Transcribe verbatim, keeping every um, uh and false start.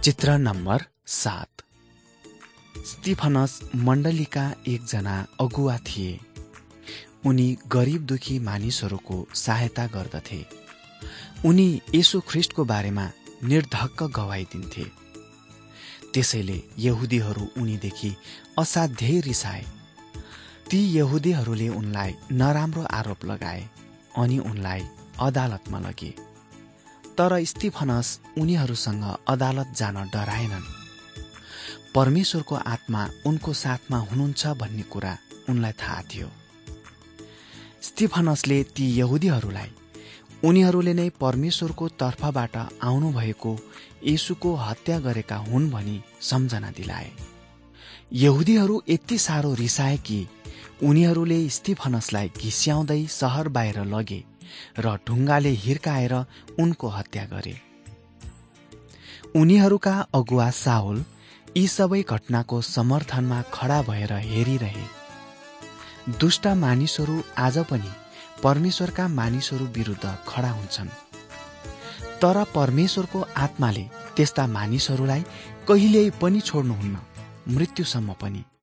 चित्र नम्बर सात। स्तिफनस मण्डलीका एकजना अगुवा थिए। उनी गरिब दुखी मानिसहरूको सहायता गर्दथे। उनी येशू ख्रिस्टको बारेमा निर्धक्क गवाई दिन्थे। त्यसैले यहुदीहरू उनीदेखि असाध्यै रिसाए। ती यहुदीहरूले उनलाई नराम्रो आरोप लगाए अनि उनलाई अदालतमा लगे। तर स्तिफनस उनीहरूसँग अदालत जान डराएनन्। परमेश्वरको आत्मा उनको साथमा हुनुहुन्छ भन्ने कुरा उनलाई थाहा थियो। स्तिफनसले ती यहुदीहरूलाई उनीहरूले नै परमेश्वरको तर्फबाट आउनुभएको येशूको हत्या गरेका हुन् भनी सम्झना दिलाए। यहुदीहरू यति साह्रो रिसाए कि उनीहरूले स्तिफनसलाई घिस्याउँदै शहर बाहिर लगे र ढुङ्गाले हिर्काएर उनको हत्या गरे। उनीहरूका अगुवा साउल यी सबै घटनाको समर्थनमा खडा भएर हेरिरहे। दुष्ट मानिसहरू आज पनि परमेश्वरका मानिसहरू विरुद्ध खडा हुन्छन्, तर परमेश्वरको आत्माले त्यस्ता मानिसहरूलाई कहिल्यै पनि छोड्नुहुन्न, मृत्युसम्म पनि।